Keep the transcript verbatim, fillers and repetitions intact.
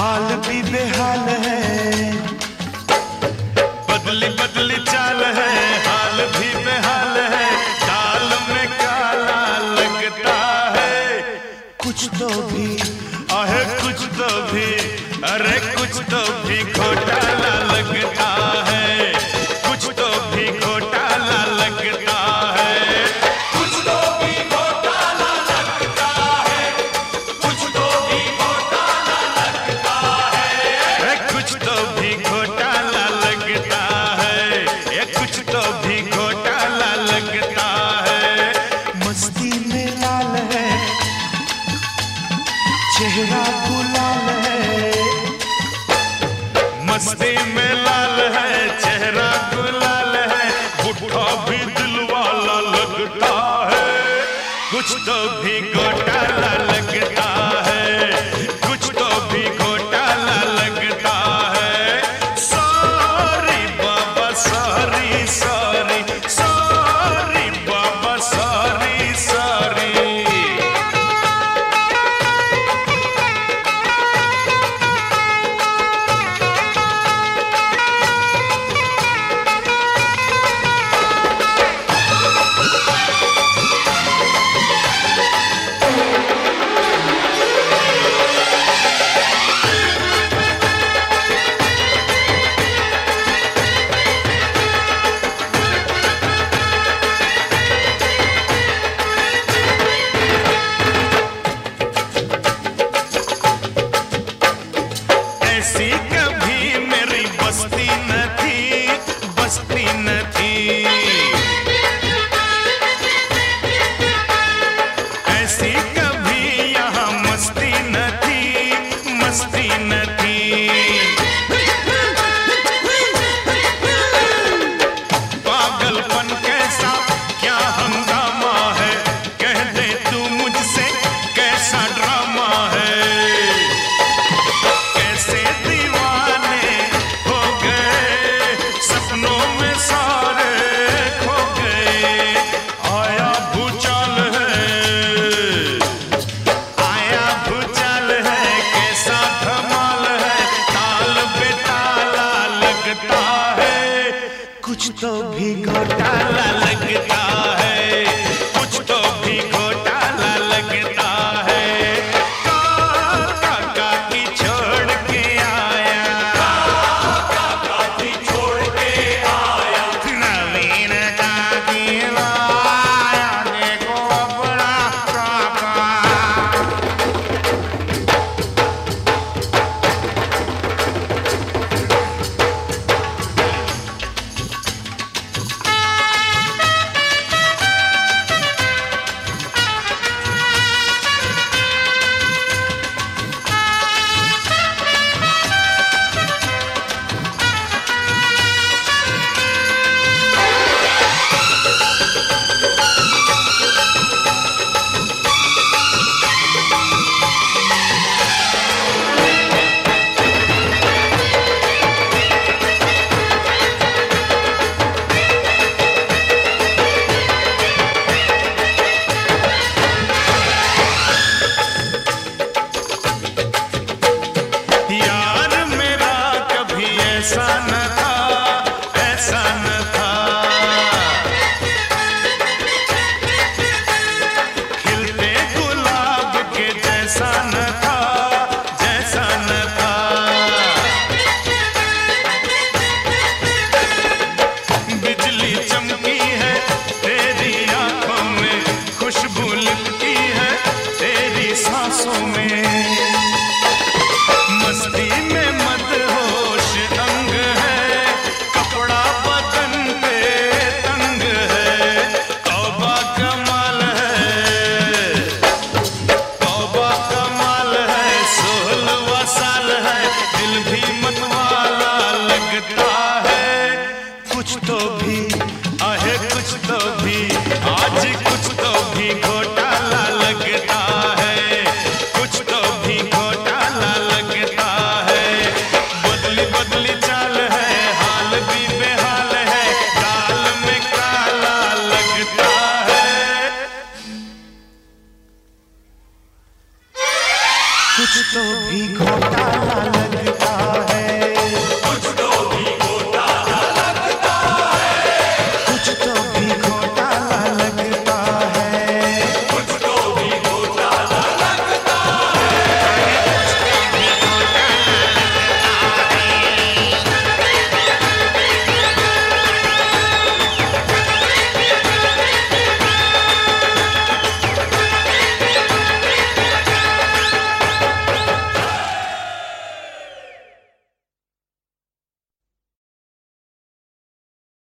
हाल भी बेहाल है, बदली बदली चाल है, हाल भी बेहाल है, चाल में काला लगता है। कुछ तो भी आहे कुछ तो भी, अरे कुछ तो भी घोटाला लगता है, कुछ तो भी घोटाला लगता है, कुछ तो भी घोटाला लगता है, कुछ तो भी घोटाला लगता है, कुछ तो भी घोटाला लगता है, ये कुछ तो भी घोटाला लगता है। मस्ती में लाल है, चेहरा गुलाल है, मस्ती में लाल है, चेहरा गुलाल है, बुढ़ा भी दिल वाला लगता है, कुछ तो भी घोटाला लगता है, कुछ तो भी घोटाला लगता है। सॉरी बाबा सॉरी सॉरी, सॉरी बाबा सॉरी सॉरी। ऐसी कभी मेरी बस्ती न थी, बस्ती न थी, ऐसी कभी यहाँ मस्ती न थी, मस्ती न थी। पागलपन कैसा क्या हंगामा है, कह दे तू मुझसे कैसा ड्रामा है। कैसे दीवाने हो गए, सपनों में सारे खो गए। आया भूचाल है, आया भूचाल है, कैसा धमाल है, ताल पे ताला लगता है, कुछ तो भी